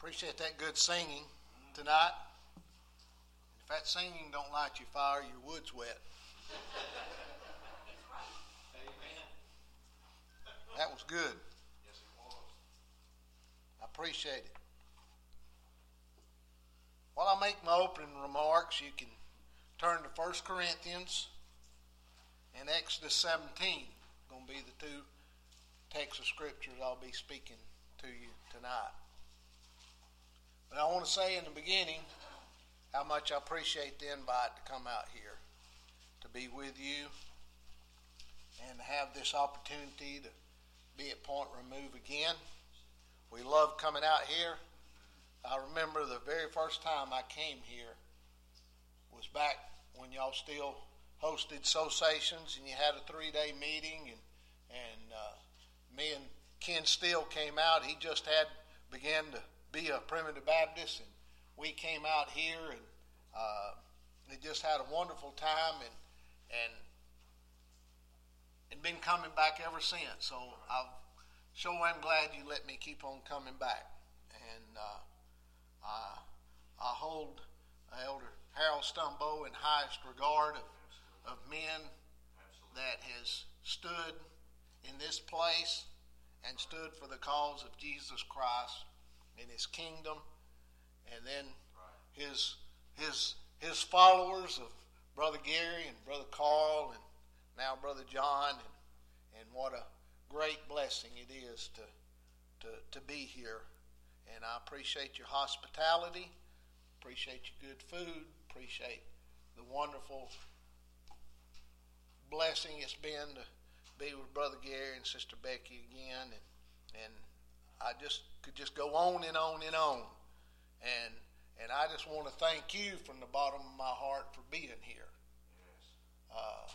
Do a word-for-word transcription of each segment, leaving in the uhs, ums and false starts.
Appreciate that good singing tonight. If that singing don't light your fire, your wood's wet. That was good. Yes, it was. I appreciate it. While I make my opening remarks, you can turn to First Corinthians and Exodus seventeen. Going to be the two texts of scriptures I'll be speaking to you tonight. But I want to say in the beginning how much I appreciate the invite to come out here, to be with you, and have this opportunity to be at Point Remove again. We love coming out here. I remember the very first time I came here was back when y'all still hosted associations and you had a three-day meeting, and and uh, me and Ken Steele came out. He just had began to be a Primitive Baptist, and we came out here, and uh, we just had a wonderful time, and and and been coming back ever since. So I sure am glad you let me keep on coming back, and uh, I I hold Elder Harold Stumbo in highest regard of, of men that has stood in this place and stood for the cause of Jesus Christ in His kingdom, and then his his his followers of Brother Gary and Brother Carl and now Brother John, and, and what a great blessing it is to to to be here. And I appreciate your hospitality, appreciate your good food, appreciate the wonderful blessing it's been to be with Brother Gary and Sister Becky again, and and I just could just go on and on and on, and and I just want to thank you from the bottom of my heart for being here. Yes. Uh,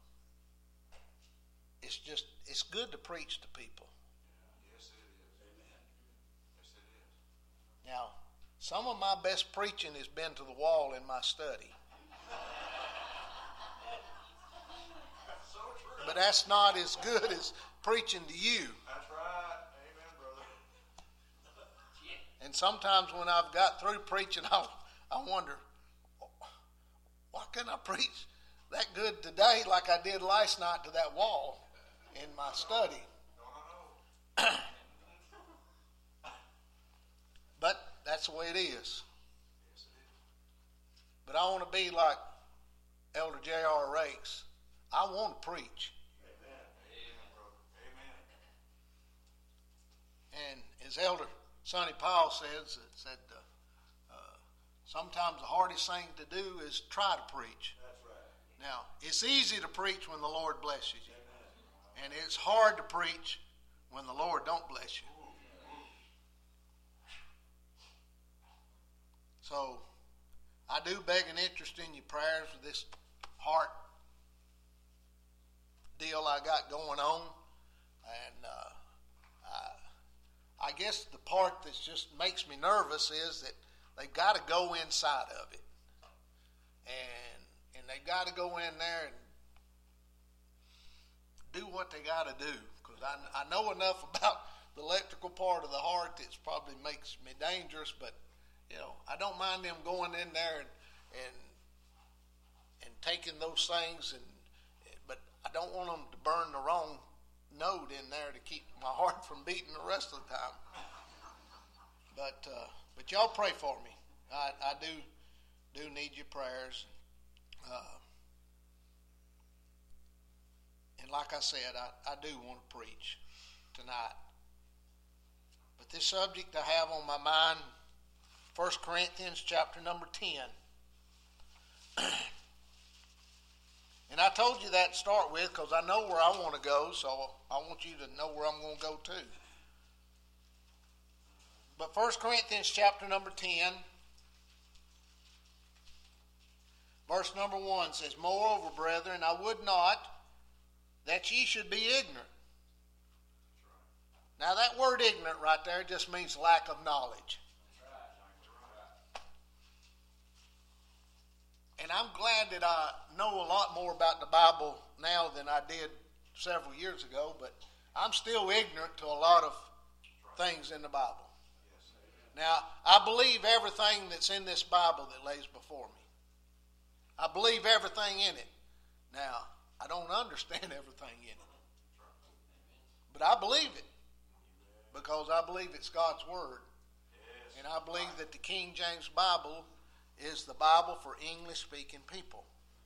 it's just it's good to preach to people. Yes, it is. Amen. Yes, it is. Now, some of my best preaching has been to the wall in my study. So true. But that's not as good as preaching to you. That's right. Amen, brother. And sometimes when I've got through preaching, I I wonder, why couldn't I preach that good today like I did last night to that wall in my study? Don't I know? But that's the way it is. Yes, it is. But I want to be like Elder J R Rakes. I want to preach. Amen. Amen, brother. Amen. And as Elder Sonny Powell says, said uh, uh, sometimes the hardest thing to do is try to preach. That's right. Now, it's easy to preach when the Lord blesses you. And it's hard to preach when the Lord don't bless you. So, I do beg an interest in your prayers for this heart deal I got going on. And uh, I, I guess the part that just makes me nervous is that they've got to go inside of it. And, and they've got to go in there and do what they got to do, because I, I know enough about the electrical part of the heart that probably makes me dangerous, but you know, I don't mind them going in there and and, and taking those things, and but I don't want them to burn the wrong note in there to keep my heart from beating the rest of the time. But uh, but y'all pray for me. I, I do do need your prayers. Uh, And like I said, I, I do want to preach tonight. But this subject I have on my mind, First Corinthians chapter number ten. And I told you that to start with because I know where I want to go, so I want you to know where I'm going to go to. But First Corinthians chapter number ten, verse number one says, "Moreover, brethren, I would not that ye should be ignorant." Now that word ignorant right there just means lack of knowledge. And I'm glad that I know a lot more about the Bible now than I did several years ago, but I'm still ignorant to a lot of things in the Bible. Now, I believe everything that's in this Bible that lays before me. I believe everything in it. Now, I don't understand everything in it. But I believe it. Because I believe it's God's Word. And I believe that the King James Bible is the Bible for English-speaking people.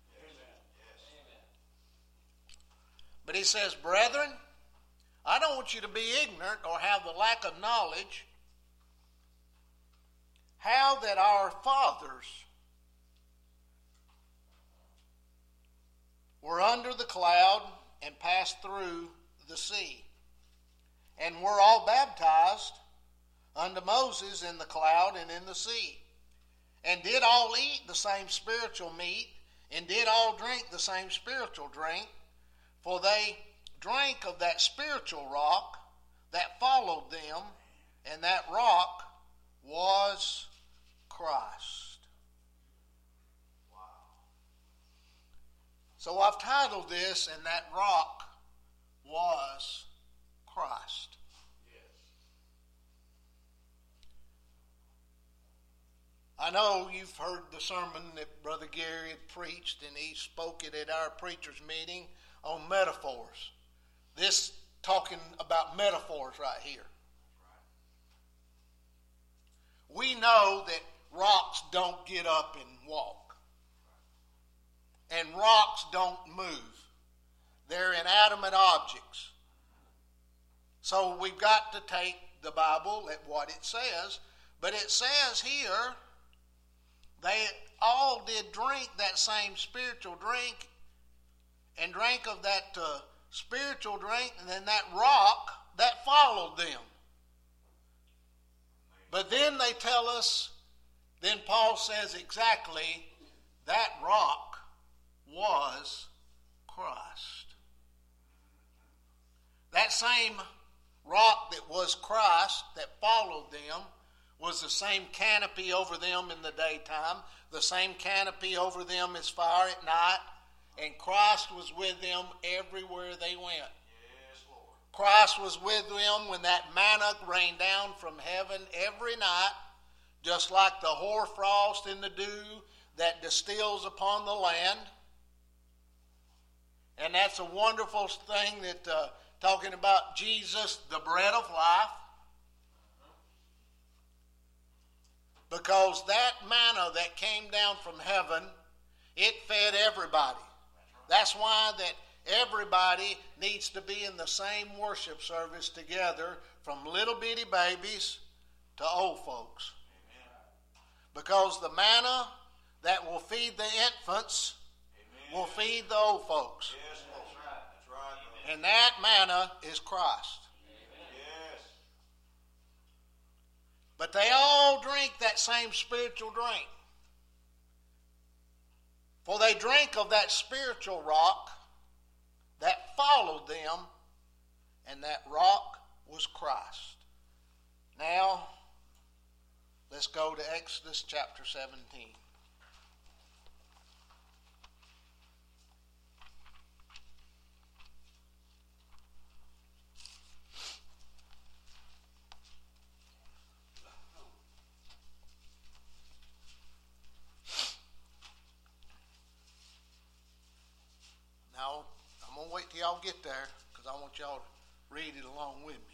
But he says, brethren, I don't want you to be ignorant or have the lack of knowledge how that our fathers were under the cloud and passed through the sea, and were all baptized unto Moses in the cloud and in the sea, and did all eat the same spiritual meat, and did all drink the same spiritual drink, for they drank of that spiritual rock that followed them, and that rock was Christ. Wow. So I've titled this, and that rock was Christ. I know you've heard the sermon that Brother Gary had preached, and he spoke it at our preachers' meeting on metaphors. This talking about metaphors right here. We know that rocks don't get up and walk. And rocks don't move. They're inanimate objects. So we've got to take the Bible at what it says. But it says here, they all did drink that same spiritual drink, and drank of that uh, spiritual drink, and then that rock that followed them. But then they tell us, then Paul says exactly, that rock was Christ. That same rock that was Christ, that followed them, was the same canopy over them in the daytime, the same canopy over them as fire at night, and Christ was with them everywhere they went. Yes, Lord. Christ was with them when that manna rained down from heaven every night, just like the hoarfrost and the dew that distills upon the land. And that's a wonderful thing that, uh, talking about Jesus, the bread of life. Because that manna that came down from heaven, it fed everybody. That's why that everybody needs to be in the same worship service together, from little bitty babies to old folks. Because the manna that will feed the infants will feed the old folks. Yes, that's right. That's right. And that manna is Christ. Yes. But they all drink that same spiritual drink. For they drank of that spiritual rock that followed them, and that rock was Christ. Now, let's go to Exodus chapter seventeen. Now, I'm going to wait till y'all get there, because I want y'all to read it along with me.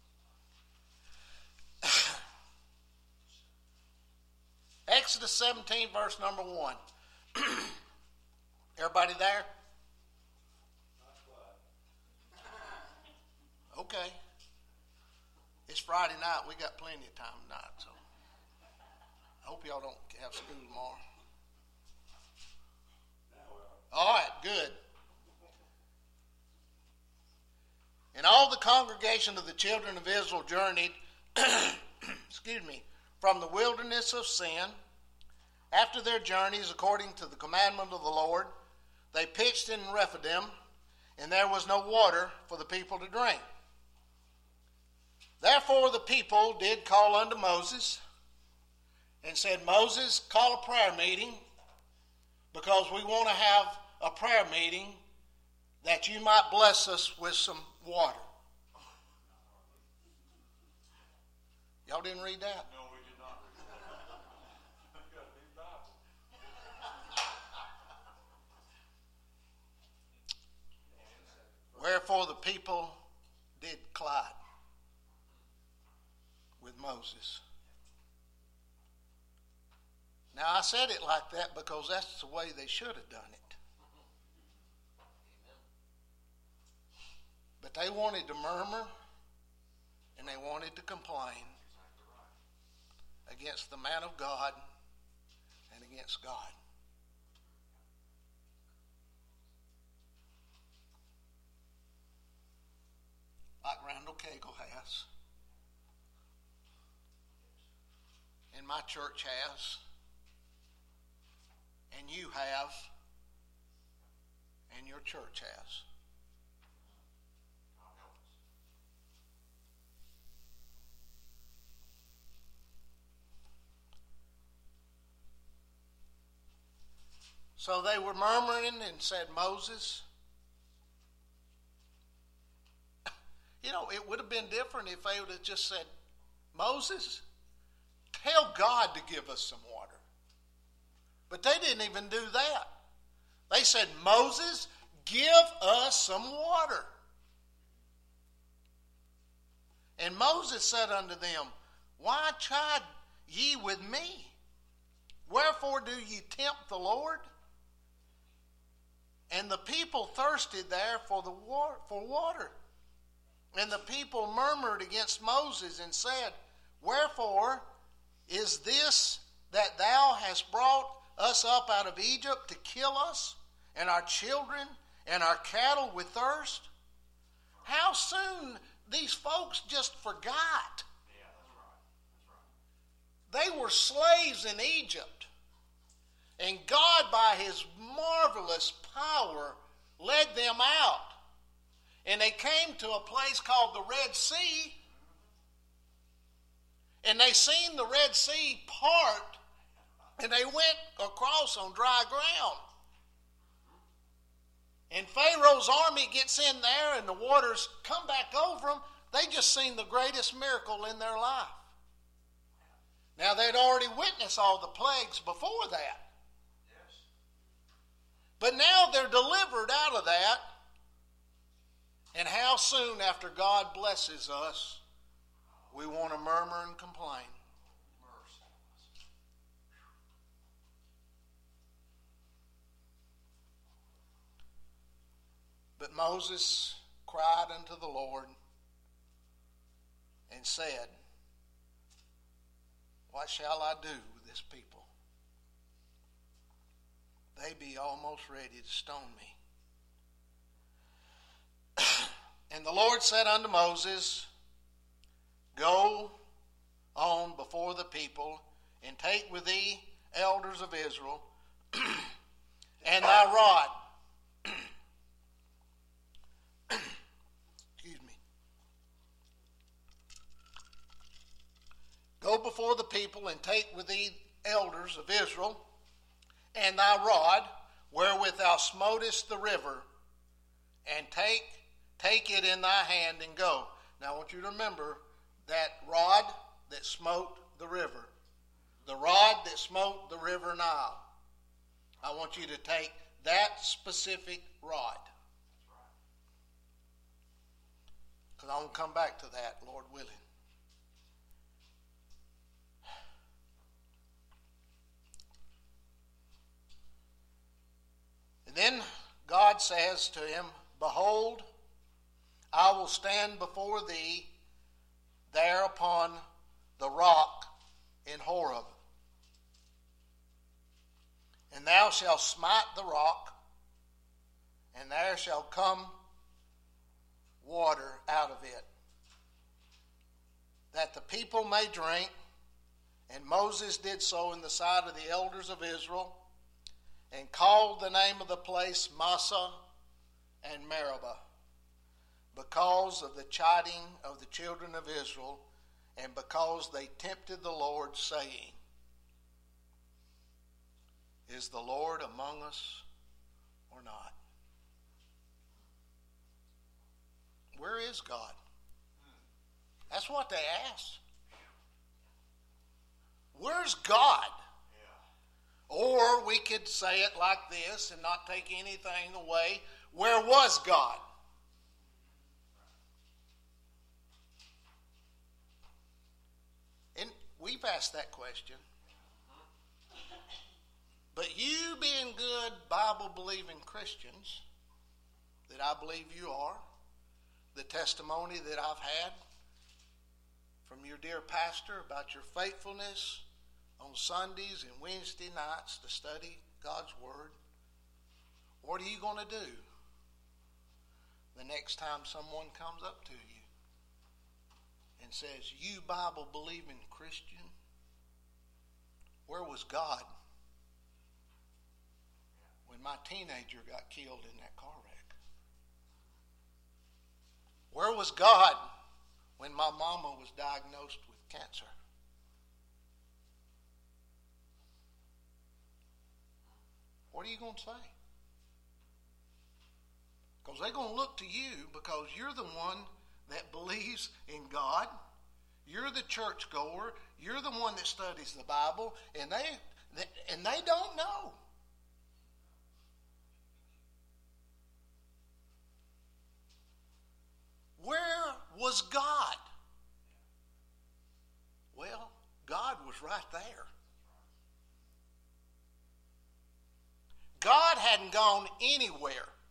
Exodus seventeen, verse number one. Everybody there? Okay. It's Friday night. We got plenty of time tonight, so I hope y'all don't have school tomorrow. All right, good. And all the congregation of the children of Israel journeyed, excuse me, from the wilderness of Sin. After their journeys, according to the commandment of the Lord, they pitched in Rephidim, and there was no water for the people to drink. Therefore the people did call unto Moses, and said, Moses, call a prayer meeting, because we want to have a prayer meeting that you might bless us with some water. Y'all didn't read that? No, we did not read that. You got a big Bible. Wherefore the people did collide with Moses. Now I said it like that because that's the way they should have done it. But they wanted to murmur and they wanted to complain against the man of God and against God. Like Randall Cagle has, and my church has, and you have, and your church has. So they were murmuring and said, Moses, you know, it would have been different if they would have just said, Moses, tell God to give us some water. But they didn't even do that. They said, Moses, give us some water. And Moses said unto them, why chide ye with me? Wherefore do ye tempt the Lord? And the people thirsted there for the water, for water. And the people murmured against Moses and said, wherefore is this that thou hast brought us up out of Egypt to kill us and our children and our cattle with thirst? How soon these folks just forgot. Yeah, that's right. That's right. They were slaves in Egypt. And God, by his marvelous power, led them out. And they came to a place called the Red Sea. And they seen the Red Sea part. And they went across on dry ground. And Pharaoh's army gets in there and the waters come back over them. They just seen the greatest miracle in their life. Now they'd already witnessed all the plagues before that. But now they're delivered out of that. And how soon after God blesses us, we want to murmur and complain. But Moses cried unto the Lord and said, what shall I do with this people? They be almost ready to stone me. And the Lord said unto Moses, go on before the people, and take with thee elders of Israel, and thy rod. Excuse me. Go before the people, and take with thee elders of Israel, and thy rod, wherewith thou smotest the river, and take take it in thy hand and go. Now I want you to remember that rod that smote the river. The rod that smote the river Nile. I want you to take that specific rod. Because I want to come back to that, Lord willing. And then God says to him, behold, I will stand before thee there upon the rock in Horeb. And thou shalt smite the rock, and there shall come water out of it, that the people may drink. And Moses did so in the sight of the elders of Israel, and called the name of the place Massah and Meribah, because of the chiding of the children of Israel, and because they tempted the Lord, saying, is the Lord among us or not? Where is God? That's what they asked. where's God? Or we could say it like this and not take anything away. Where was God? And we've asked that question. But you being good Bible-believing Christians, that I believe you are, the testimony that I've had from your dear pastor about your faithfulness on Sundays and Wednesday nights to study God's Word, what are you going to do the next time someone comes up to you and says, you Bible-believing Christian, where was God when my teenager got killed in that car wreck? Where was God when my mama was diagnosed with cancer? What are you going to say? Because they're going to look to you because you're the one that believes in God. You're the churchgoer. You're the one that studies the Bible. And they, they and they don't know. Where was God? Well, God was right there. God hadn't gone anywhere.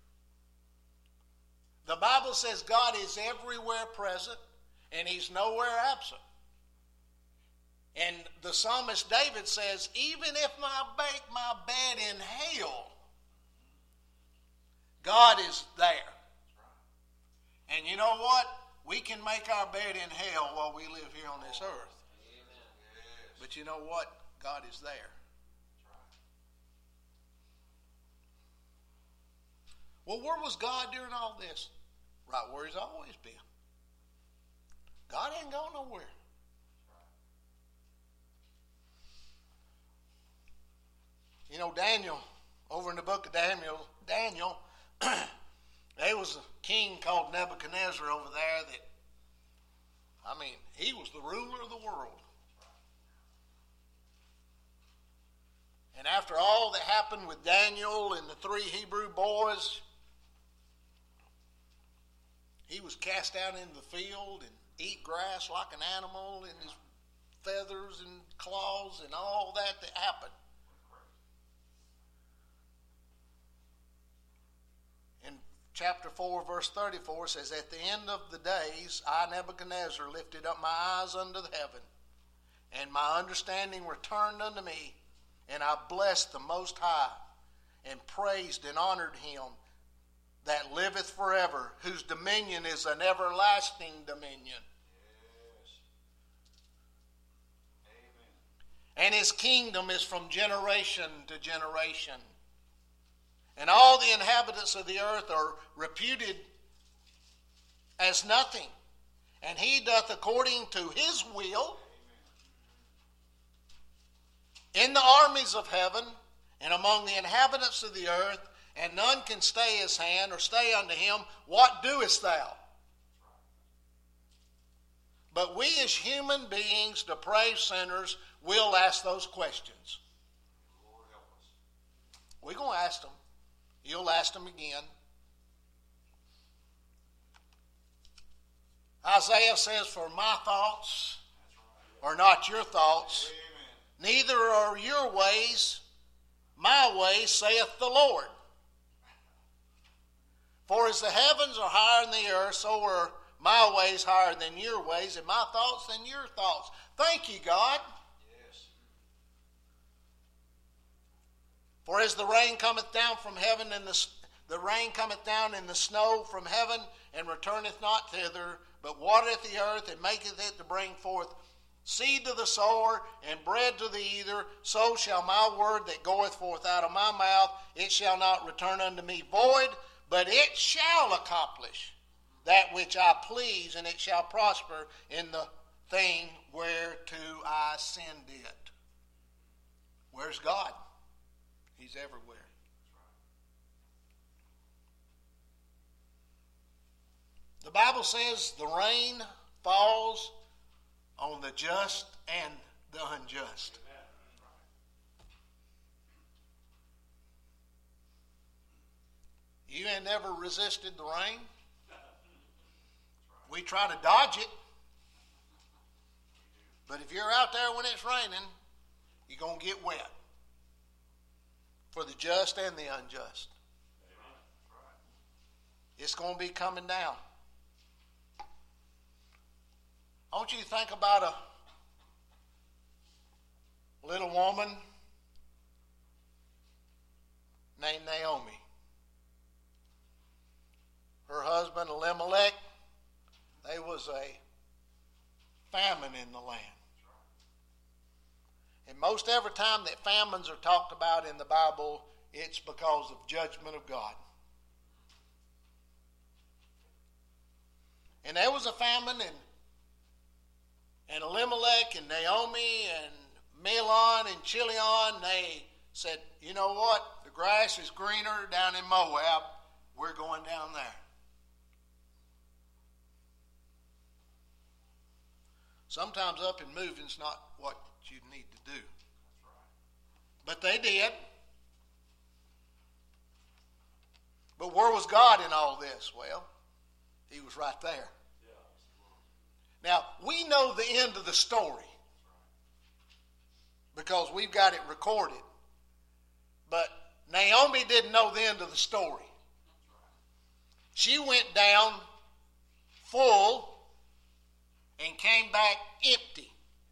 The Bible says God is everywhere present and He's nowhere absent. And the psalmist David says, even if I make my bed in hell, God is there. And you know what? We can make our bed in hell while we live here on this earth. But you know what? God is there. Well, where was God during all this? Right where He's always been. God ain't gone nowhere. You know, Daniel, over in the book of Daniel, Daniel, there was a king called Nebuchadnezzar over there that, I mean, he was the ruler of the world. And after all that happened with Daniel and the three Hebrew boys, he was cast out into the field and eat grass like an animal in his feathers and claws and all that that happened. In chapter four, verse thirty-four says, at the end of the days, I, Nebuchadnezzar, lifted up my eyes unto the heaven, and my understanding returned unto me, and I blessed the Most High, and praised and honored Him that liveth forever, whose dominion is an everlasting dominion. Yes. Amen. And His kingdom is from generation to generation. And all the inhabitants of the earth are reputed as nothing. And He doth according to His will in the armies of heaven and among the inhabitants of the earth, and none can stay His hand or stay unto Him. What doest thou? But we as human beings, depraved sinners, will ask those questions. Lord help us. We're going to ask them. You'll ask them again. Isaiah says, for my thoughts are not your thoughts, Amen. neither are your ways my ways, saith the Lord. For as the heavens are higher than the earth, so are my ways higher than your ways, and my thoughts than your thoughts. Thank you, God. Yes. For as the rain cometh down from heaven, and the, the rain cometh down in the snow from heaven, and returneth not thither, but watereth the earth, and maketh it to bring forth seed to the sower, and bread to the eater, so shall my word that goeth forth out of my mouth, it shall not return unto me void, but it shall accomplish that which I please, and it shall prosper in the thing whereto I send it. Where's God? He's everywhere. The Bible says the rain falls on the just and the unjust. You ain't never resisted the rain. We try to dodge it. But if you're out there when it's raining, you're going to get wet. For the just and the unjust. It's going to be coming down. I want you to think about a little woman named Naomi. Her husband Elimelech, there was a famine in the land. And most every time that famines are talked about in the Bible, it's because of judgment of God. And there was a famine, and, and Elimelech and Naomi and Mahlon and Chilion, they said, you know what? The grass is greener down in Moab. We're going down there. Sometimes up and moving is not what you need to do. But they did. But where was God in all this? Well, He was right there. Now, we know the end of the story because we've got it recorded. But Naomi didn't know the end of the story. She went down full and came back empty.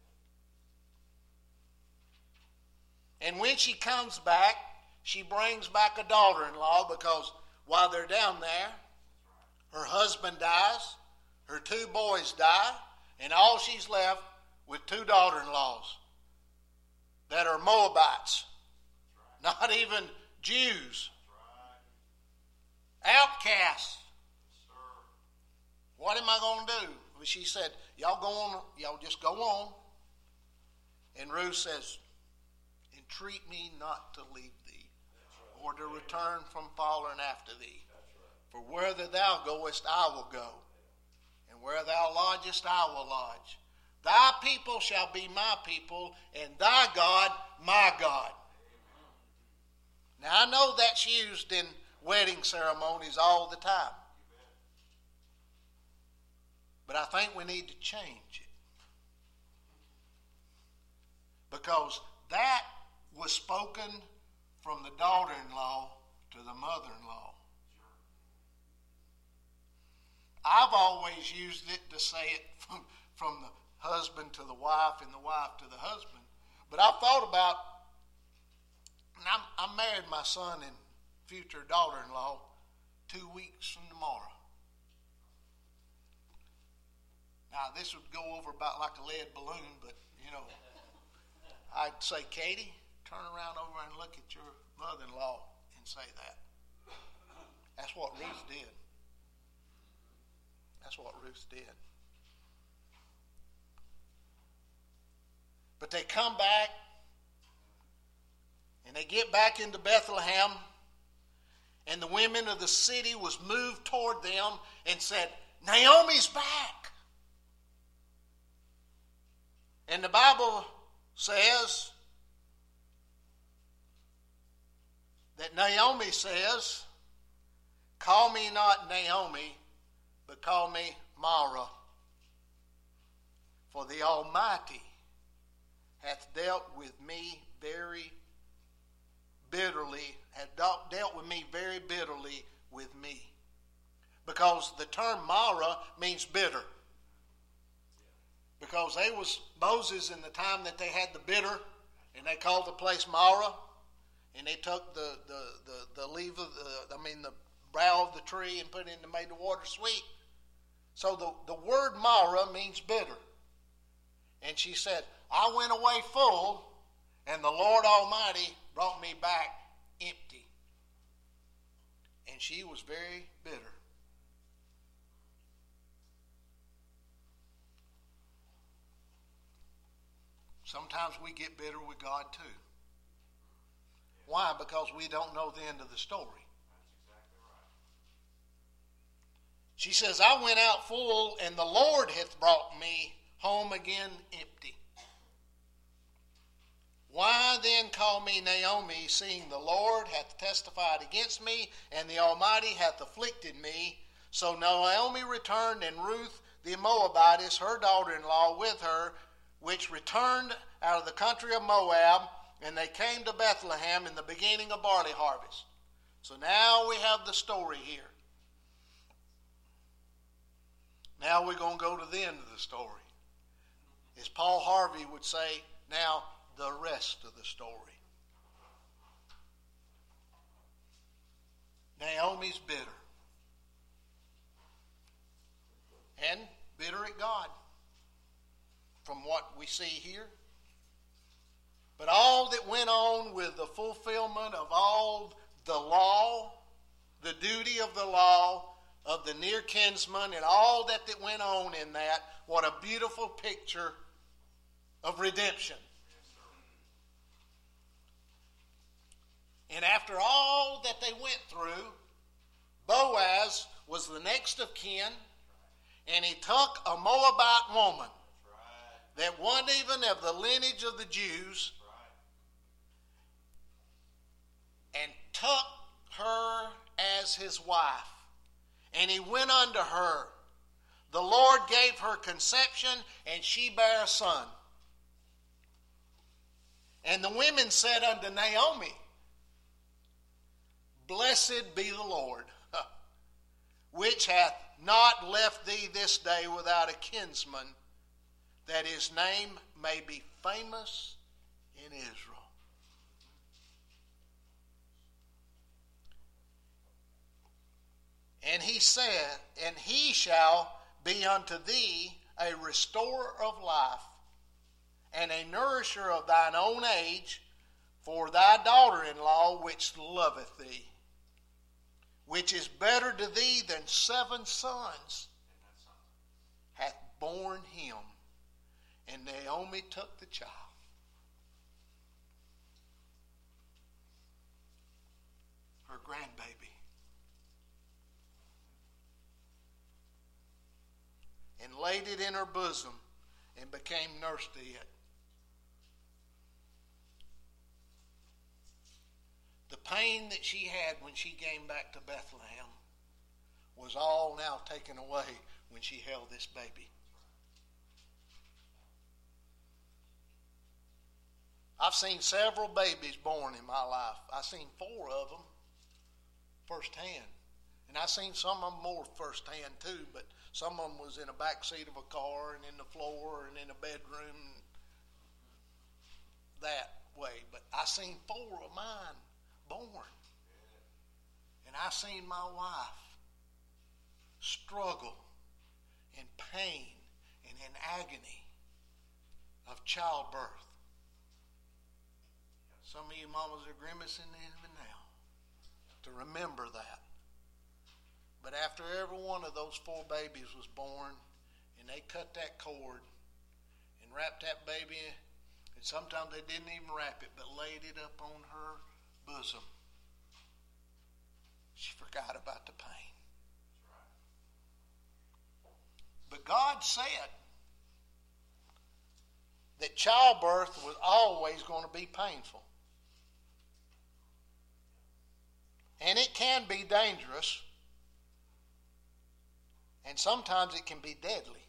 And when she comes back, she brings back a daughter-in-law because while they're down there, her husband dies, her two boys die, and all she's left with two daughter-in-laws that are Moabites, not even Jews, outcasts. What am I going to do? Well, she said, y'all go on, y'all just go on. And Ruth says, entreat me not to leave thee, or to return from following after thee. For whither thou goest, I will go. And where thou lodgest, I will lodge. Thy people shall be my people, and thy God my God. Now, I know that's used in wedding ceremonies all the time. But I think we need to change it. Because that was spoken from the daughter-in-law to the mother-in-law. I've always used it to say it from, from the husband to the wife and the wife to the husband. But I've thought about, and I'm, I married my son and future daughter-in-law two weeks from tomorrow. Now, this would go over about like a lead balloon, but, you know, I'd say, Katie, turn around over and look at your mother-in-law and say that. That's what Ruth did. That's what Ruth did. But they come back, and they get back into Bethlehem, and the women of the city was moved toward them and said, Naomi's back. And the Bible says that Naomi says, call me not Naomi, but call me Mara. For the Almighty hath dealt with me very bitterly, hath dealt with me very bitterly with me. Because the term Mara means bitter. Because they was Moses in the time that they had the bitter, and they called the place Mara, and they took the the the, the leaf of the I mean the brow of the tree and put it in and made the water sweet. So the, the word Mara means bitter. And she said, I went away full, and the Lord Almighty brought me back empty. And she was very bitter. Sometimes we get bitter with God too. Why? Because we don't know the end of the story. She says, I went out full, and the Lord hath brought me home again empty. Why then call me Naomi, seeing the Lord hath testified against me, and the Almighty hath afflicted me? So Naomi returned, and Ruth the Moabitess, her daughter-in-law, with her, which returned out of the country of Moab, and they came to Bethlehem in the beginning of barley harvest. So now we have the story here. Now we're going to go to the end of the story. As Paul Harvey would say, now the rest of the story. Naomi's bitter. And bitter at God, from what we see here. But all that went on with the fulfillment of all the law, the duty of the law, of the near kinsman, and all that, that went on in that, what a beautiful picture of redemption. And after all that they went through, Boaz was the next of kin, and he took a Moabite woman that wasn't even of the lineage of the Jews, and took her as his wife. And he went unto her. The Lord gave her conception, and she bare a son. And the women said unto Naomi, Blessed be the Lord, which hath not left thee this day without a kinsman, that his name may be famous in Israel. And he said, And he shall be unto thee a restorer of life, and a nourisher of thine own age, for thy daughter-in-law which loveth thee, which is better to thee than seven sons, hath borne him. And Naomi took the child. Her grandbaby. And laid it in her bosom and became nurse to it. The pain that she had when she came back to Bethlehem was all now taken away when she held this baby. I've seen several babies born in my life. I've seen four of them firsthand. And I've seen some of them more firsthand too, but some of them was in the back seat of a car and in the floor and in a bedroom that way. But I seen four of mine born. And I seen my wife struggle in pain and in agony of childbirth. Some of you mamas are grimacing even now to remember that. But after every one of those four babies was born, and they cut that cord and wrapped that baby, and sometimes they didn't even wrap it, but laid it up on her bosom, she forgot about the pain. But God said that childbirth was always going to be painful. And it can be dangerous. And sometimes it can be deadly.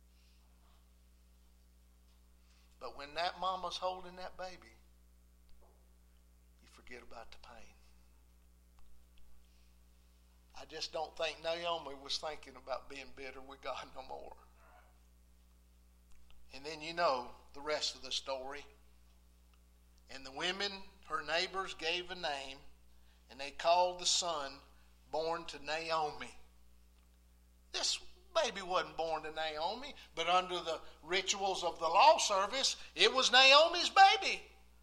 But when that mama's holding that baby, you forget about the pain. I just don't think Naomi was thinking about being bitter with God no more. And then you know the rest of the story. And the women, her neighbors, gave a name, and they called the son born to Naomi. This baby wasn't born to Naomi, but under the rituals of the law service, it was Naomi's baby.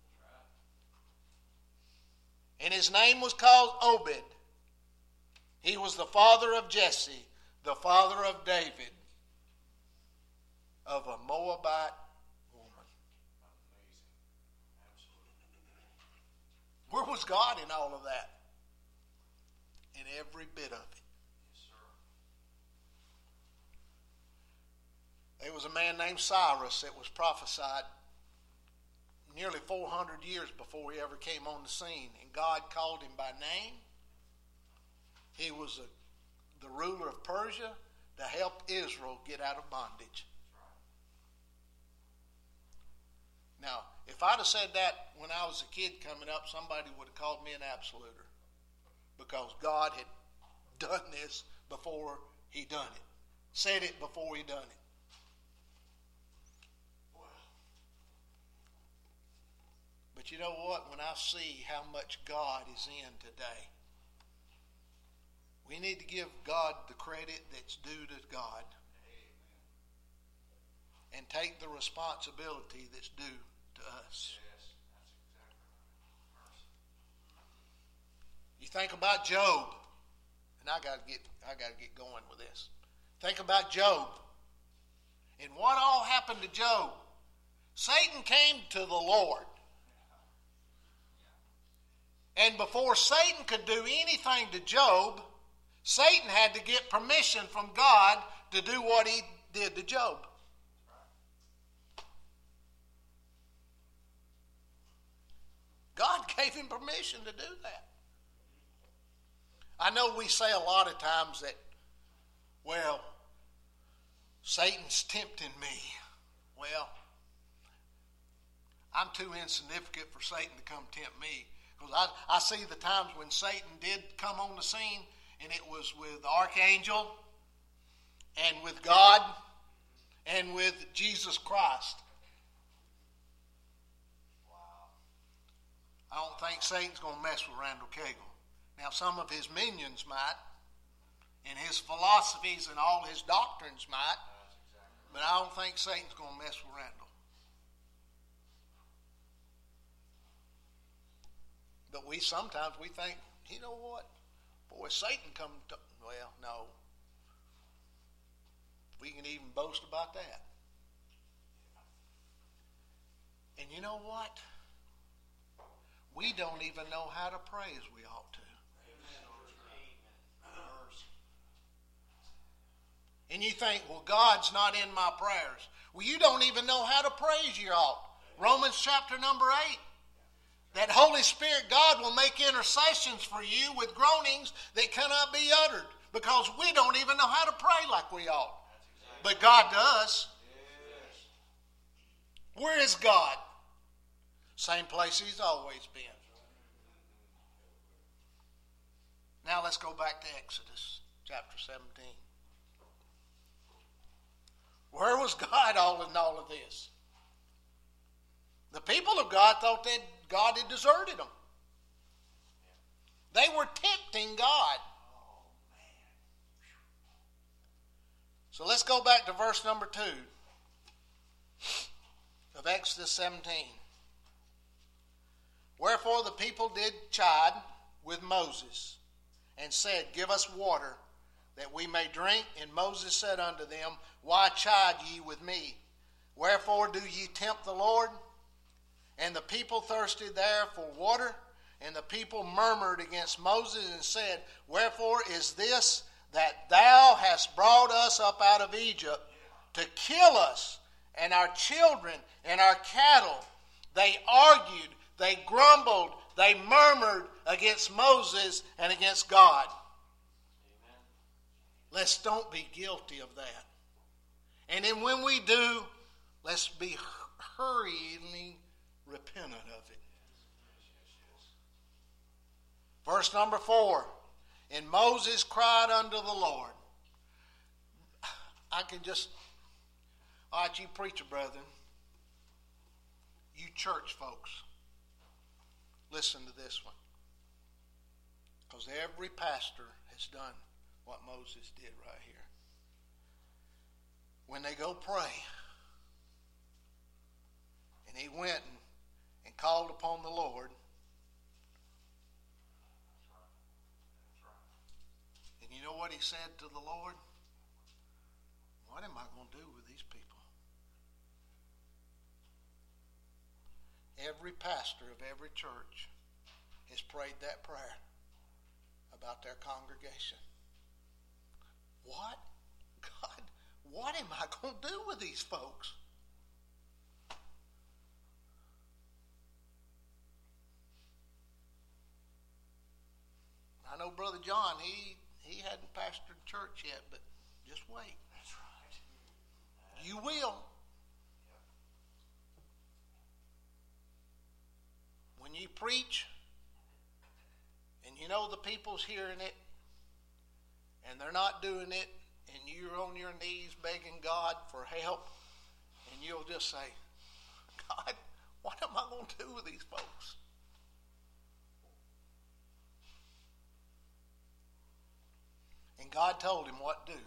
And his name was called Obed. He was the father of Jesse, the father of David, of a Moabite woman. Where was God in all of that? In every bit of it. There was a man named Cyrus that was prophesied nearly four hundred years before he ever came on the scene. And God called him by name. He was a, the ruler of Persia to help Israel get out of bondage. Now, if I'd have said that when I was a kid coming up, somebody would have called me an absoluter. Because God had done this before he done it. Said it before he done it. But you know what? When I see how much God is in today, we need to give God the credit that's due to God. And take the responsibility that's due to us. You think about Job, and I got to get I got to get going with this. Think about Job, and what all happened to Job? Satan came to the Lord, and before Satan could do anything to Job, Satan had to get permission from God to do what he did to Job. God gave him permission to do that. I know we say a lot of times that, well, Satan's tempting me. Well, I'm too insignificant for Satan to come tempt me. Because I, I see the times when Satan did come on the scene, and it was with the archangel, and with God, and with Jesus Christ. I don't think Satan's going to mess with Randall Cagle. Now, some of his minions might, and his philosophies and all his doctrines might, but I don't think Satan's going to mess with Randall. But we sometimes we think, you know what? Boy, Satan come to, well, no. We can even boast about that. And you know what? We don't even know how to pray as we ought to. And you think, well, God's not in my prayers. Well, you don't even know how to pray as you ought. Romans chapter number eight. That Holy Spirit, God will make intercessions for you with groanings that cannot be uttered. Because we don't even know how to pray like we ought. But God does. Where is God? Same place he's always been. Now let's go back to Exodus chapter seventeen. Where was God all in all of this? The people of God thought that God had deserted them. They were tempting God. So let's go back to verse number two of Exodus seventeen. Wherefore the people did chide with Moses, and said, Give us water, that we may drink. And Moses said unto them, Why chide ye with me? Wherefore do ye tempt the Lord? And the people thirsted there for water, and the people murmured against Moses, and said, Wherefore is this, that thou hast brought us up out of Egypt to kill us, and our children, and our cattle? They argued, they grumbled, they murmured against Moses and against God. Amen. Let's don't be guilty of that. And then when we do, let's be hurriedly repentant of it. Verse number four. And Moses cried unto the Lord. I can just, all right, you preacher brethren, you church folks, listen to this one. Because every pastor has done what Moses did right here. When they go pray, and he went and, and called upon the Lord, and you know what he said to the Lord? What am I going to do with these people? Every pastor of every church has prayed that prayer about their congregation. What? God, what am I going to do with these folks? Brother John, he, he hadn't pastored church yet, but just wait. That's right. You will. When you preach, and you know the people's hearing it, and they're not doing it, and you're on your knees begging God for help, and you'll just say, God, what am I going to do with these folks? And God told him what to do.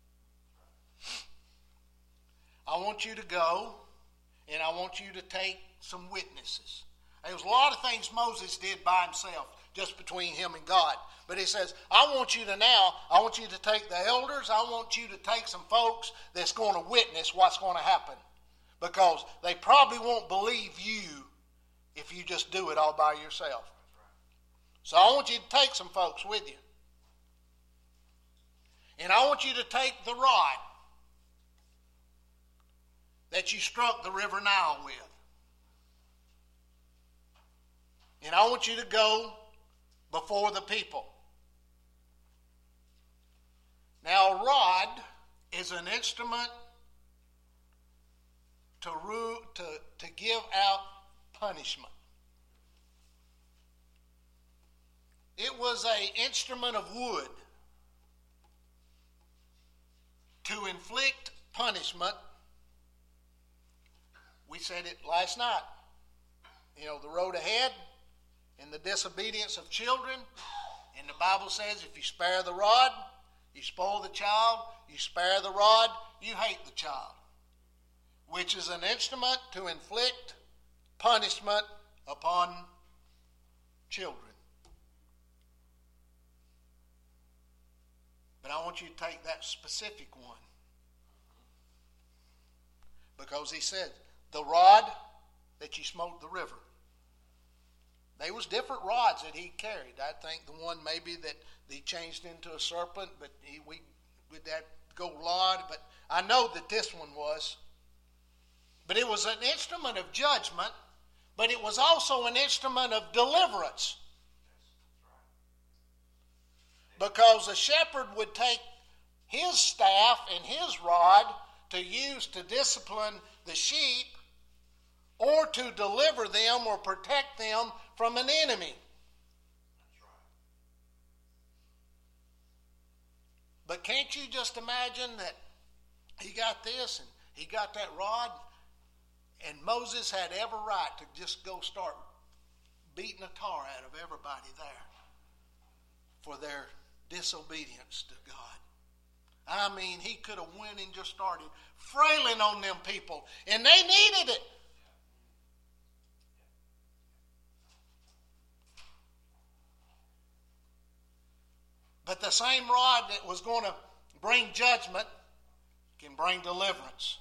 I want you to go, and I want you to take some witnesses. There was a lot of things Moses did by himself, just between him and God. But he says, I want you to now, I want you to take the elders, I want you to take some folks that's going to witness what's going to happen. Because they probably won't believe you if you just do it all by yourself. So I want you to take some folks with you. And I want you to take the rod that you struck the river Nile with. And I want you to go before the people. Now, a rod is an instrument to, rule, to, to give out punishment. It was an instrument of wood to inflict punishment. We said it last night. You know, the road ahead and the disobedience of children. And the Bible says if you spare the rod, you spoil the child. You spare the rod, you hate the child. Which is an instrument to inflict punishment upon children. But I want you to take that specific one. Because he said, the rod that you smote the river. There was different rods that he carried. I think the one maybe that he changed into a serpent, but he, we with that gold rod. But I know that this one was. But it was an instrument of judgment, but it was also an instrument of deliverance. Because a shepherd would take his staff and his rod to use to discipline the sheep or to deliver them or protect them from an enemy. That's right. But can't you just imagine that he got this and he got that rod, and Moses had every right to just go start beating the tar out of everybody there for their disobedience to God. I mean, he could have went and just started frailing on them people, and they needed it. But the same rod that was going to bring judgment can bring deliverance.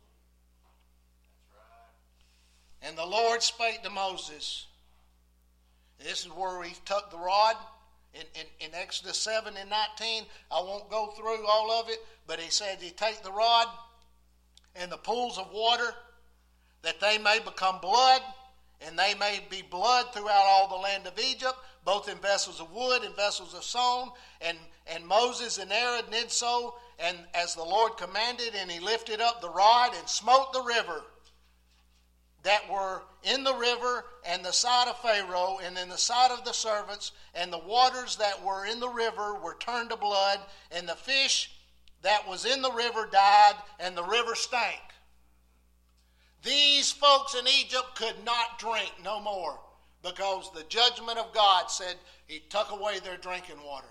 That's right. And the Lord spake to Moses. This is where he took the rod. In, in, in Exodus seven and nineteen, I won't go through all of it, but he said he take the rod and the pools of water, that they may become blood, and they may be blood throughout all the land of Egypt, both in vessels of wood and vessels of stone. And, and Moses and Aaron did so, and as the Lord commanded, and he lifted up the rod and smote the river that were in the river, and the side of Pharaoh, and in the side of the servants, and the waters that were in the river were turned to blood, and the fish that was in the river died, and the river stank. These folks in Egypt could not drink no more, because the judgment of God said he took away their drinking water.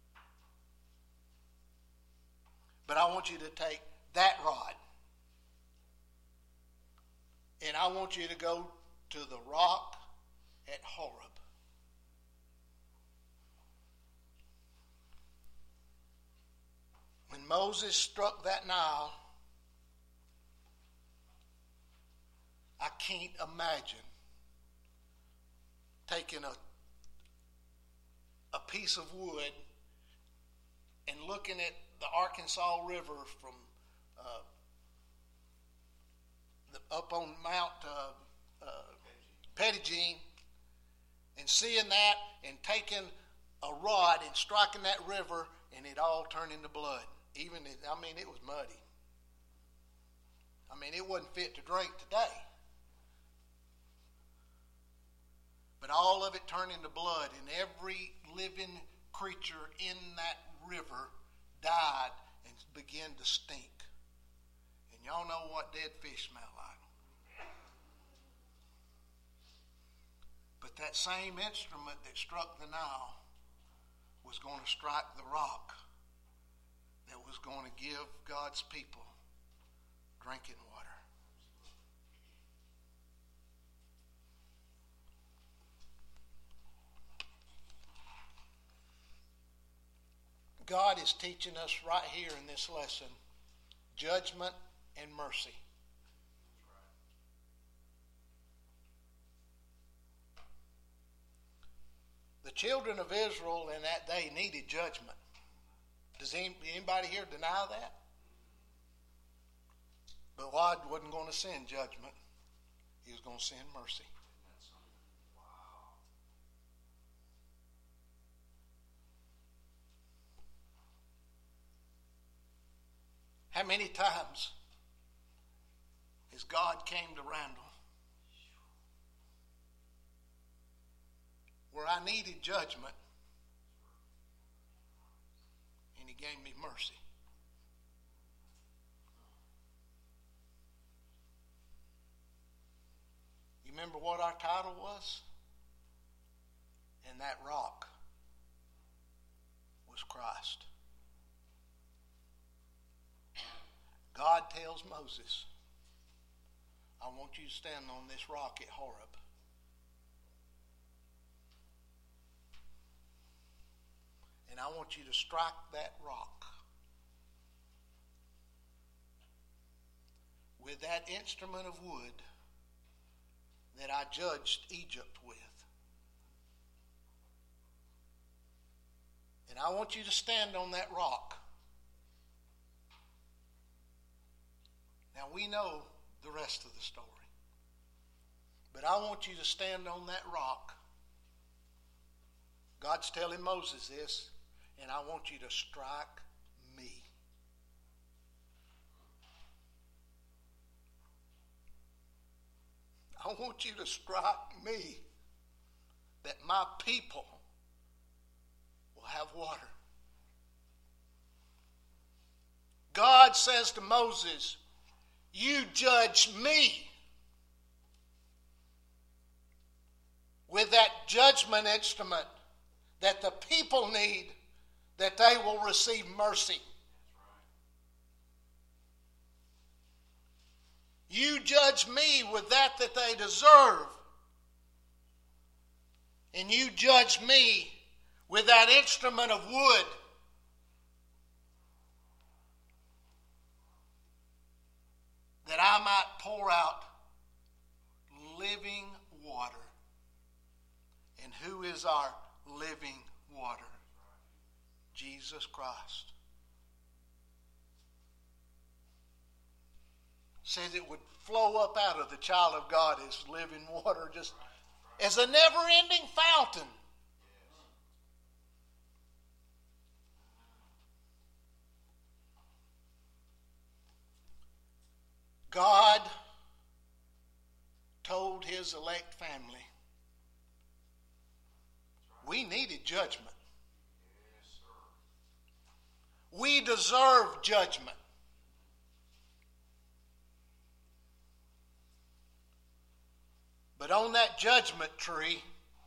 But I want you to take that rod, and I want you to go to the rock at Horeb. When Moses struck that Nile, I can't imagine taking a, a piece of wood and looking at the Arkansas River from uh, the, up on Mount uh, uh, Pettygene, and seeing that, and taking a rod and striking that river, and it all turned into blood. Even, it, I mean, it was muddy. I mean, it wasn't fit to drink today. But all of it turned into blood, and every living creature in that river died and began to stink. And y'all know what dead fish smell like. But that same instrument that struck the Nile was going to strike the rock that was going to give God's people drinking water. God is teaching us right here in this lesson judgment and mercy. The children of Israel in that day needed judgment. Does anybody here deny that? But God wasn't going to send judgment. He was going to send mercy. How many times has God came to Randall where I needed judgment and He gave me mercy? You remember what our title was? And that rock was Christ. God tells Moses, I want you to stand on this rock at Horeb. And I want you to strike that rock with that instrument of wood that I judged Egypt with. And I want you to stand on that rock. Now we know the rest of the story. But I want you to stand on that rock. God's telling Moses this, and I want you to strike me. I want you to strike me, that my people will have water. God says to Moses, you judge me with that judgment instrument that the people need, that they will receive mercy. You judge me with that that they deserve. And you judge me with that instrument of wood that I might pour out living water. And who is our living water? Jesus Christ. Says it would flow up out of the child of God as living water, just as a never-ending fountain. God told His elect family, we needed judgment. We deserve judgment. But on that judgment tree,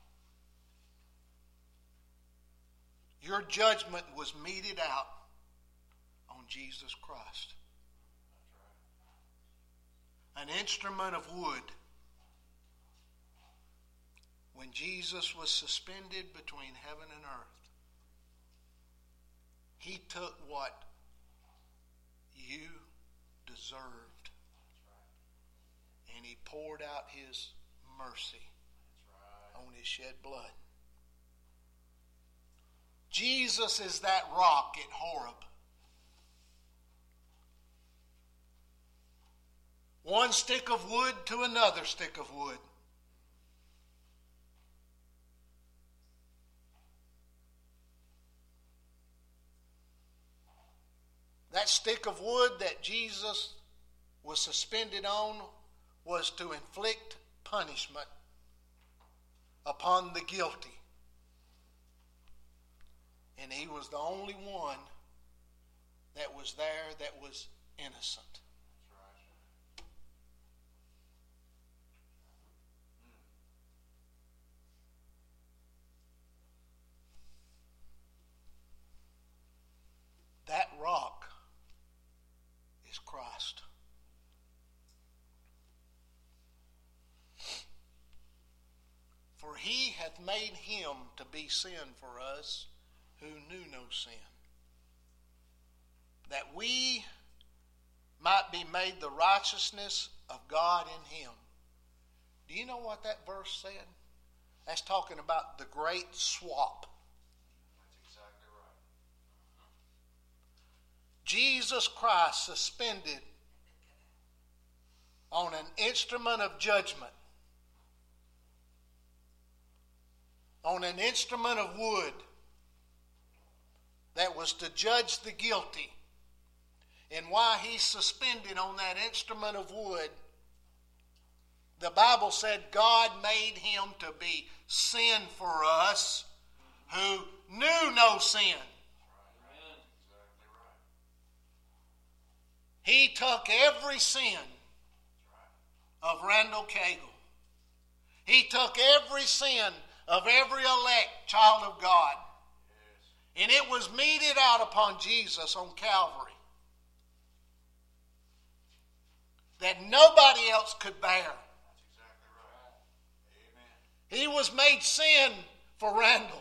your judgment was meted out on Jesus Christ. An instrument of wood. When Jesus was suspended between heaven and earth, He took what you deserved and He poured out His mercy on His shed blood. Jesus is that rock at Horeb. One stick of wood to another stick of wood. That stick of wood that Jesus was suspended on was to inflict punishment upon the guilty. And he was the only one that was there that was innocent. That rock is Christ. For he hath made him to be sin for us who knew no sin, that we might be made the righteousness of God in him. Do you know what that verse said? That's talking about the great swap. Jesus Christ suspended on an instrument of judgment, on an instrument of wood that was to judge the guilty. And while he's suspended on that instrument of wood, the Bible said God made him to be sin for us who knew no sin. He took every sin of Randall Cagle. He took every sin of every elect child of God. And it was meted out upon Jesus on Calvary that nobody else could bear. That's exactly right. Amen. He was made sin for Randall,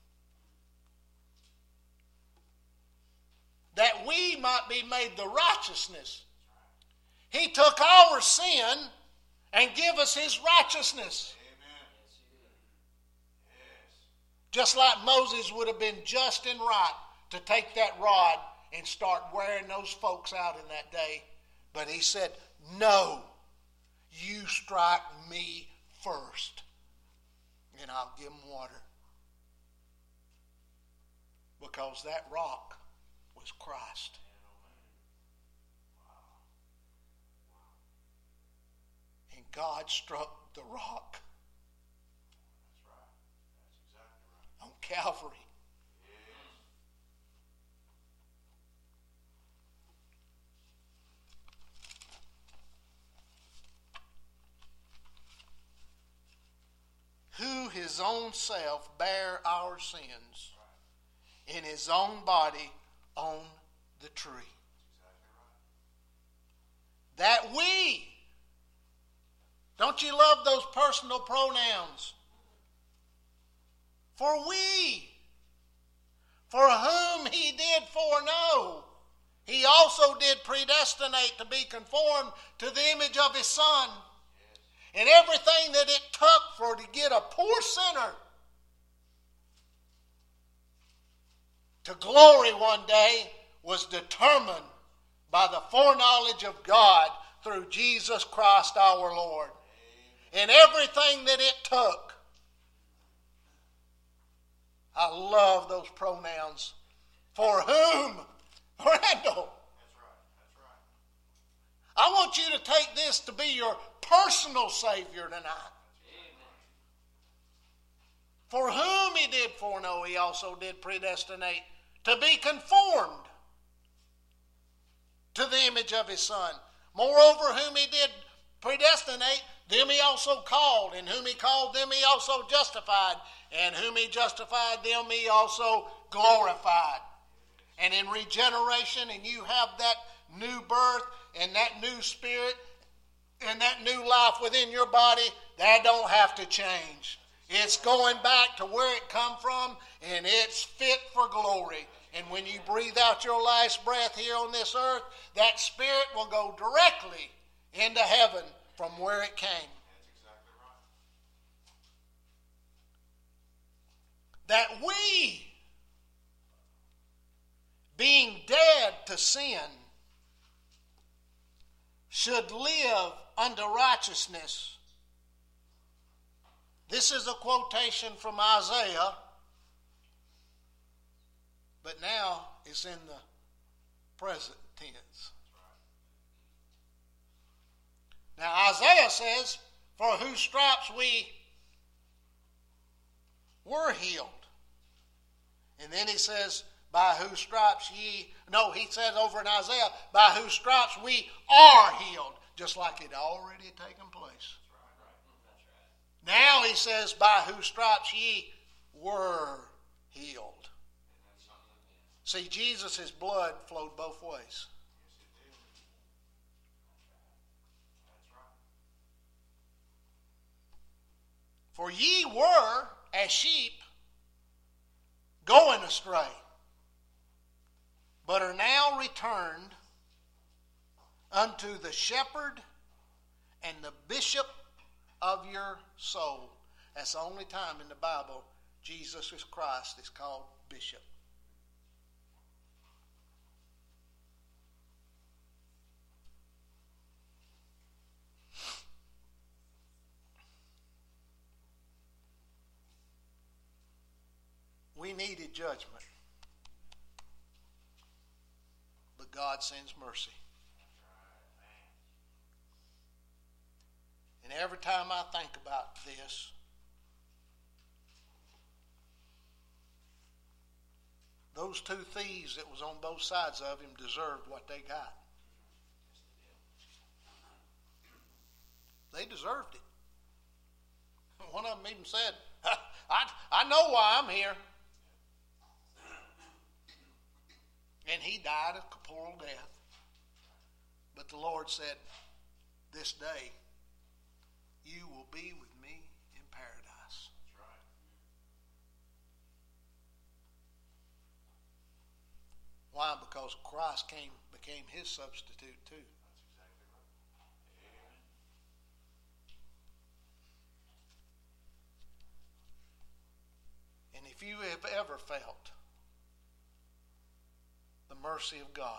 that we might be made the righteousness. He took our sin and gave us his righteousness. Amen. Yes. Just like Moses would have been just and right to take that rod and start wearing those folks out in that day. But he said, no, you strike me first, and I'll give them water. Because that rock was Christ. And God struck the rock. That's right. That's exactly right. On Calvary. Who his own self bare our sins in his own body on the tree. That we, don't you love those personal pronouns? For we, for whom he did foreknow, he also did predestinate to be conformed to the image of his Son. And everything that it took for to get a poor sinner to glory one day was determined by the foreknowledge of God through Jesus Christ our Lord. And everything that it took. I love those pronouns. For whom? Randall. That's right. That's right. I want you to take this to be your personal Savior tonight. Amen. For whom he did foreknow, he also did predestinate to be conformed to the image of his Son. Moreover, whom he did predestinate, them he also called. And whom he called, them he also justified. And whom he justified, them he also glorified. And in regeneration, and you have that new birth and that new spirit and that new life within your body, that don't have to change. It's going back to where it come from, and it's fit for glory. And when you breathe out your last breath here on this earth, that spirit will go directly into heaven from where it came. That's exactly right. That we, being dead to sin, should live unto righteousness. This is a quotation from Isaiah, but now it's in the present tense. Now Isaiah says, for whose stripes we were healed. And then he says, by whose stripes ye, no, he says over in Isaiah, by whose stripes we are healed, just like it already had taken place. Now he says, by whose stripes ye were healed. See, Jesus' blood flowed both ways. For ye were as sheep going astray, but are now returned unto the shepherd and the bishop of your soul. That's the only time in the Bible Jesus Christ is called bishop. We needed judgment, but God sends mercy. And every time I think about this, those two thieves that was on both sides of him deserved what they got. They deserved it. One of them even said, I, I know why I'm here. And he died a corporal death. But the Lord said, this day you will be with me in paradise. That's right. Why? Because Christ came, became his substitute too. That's exactly right. And if you have ever felt the mercy of God,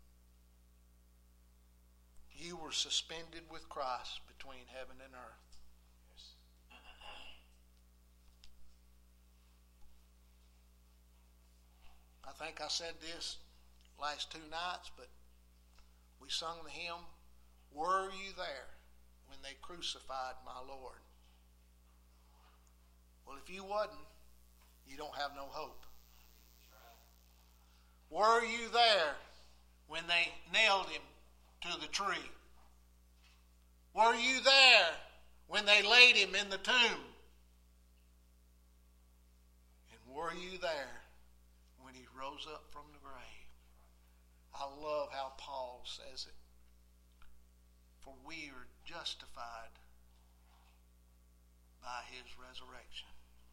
you were suspended with Christ between heaven and earth. Yes. I think I said this last two nights, but we sung the hymn, Were You There When They Crucified My Lord? Well, if you wasn't, you don't have no hope. Were you there when they nailed him to the tree? Were you there when they laid him in the tomb? And were you there when he rose up from the grave? I love how Paul says it. For we are justified by his resurrection.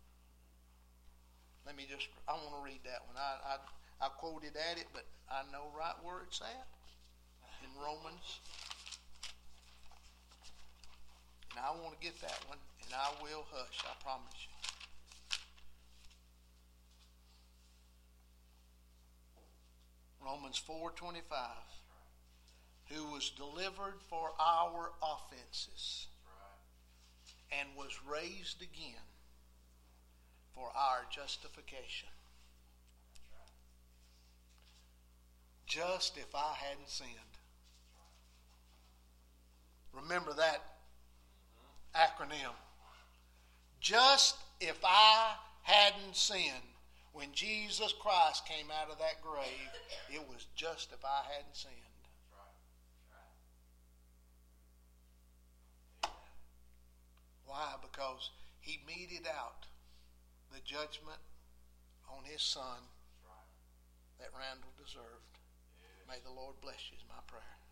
Let me just, I want to read that one. I, I I quoted at it, but I know right where it's at in Romans. And I want to get that one, and I will hush, I promise you. Romans four twenty-five. Who was delivered for our offenses and was raised again for our justification. Just if I hadn't sinned. Remember that acronym. Just if I hadn't sinned. When Jesus Christ came out of that grave, it was just if I hadn't sinned. Why? Because he meted out the judgment on his son that Randall deserved. May the Lord bless you is my prayer.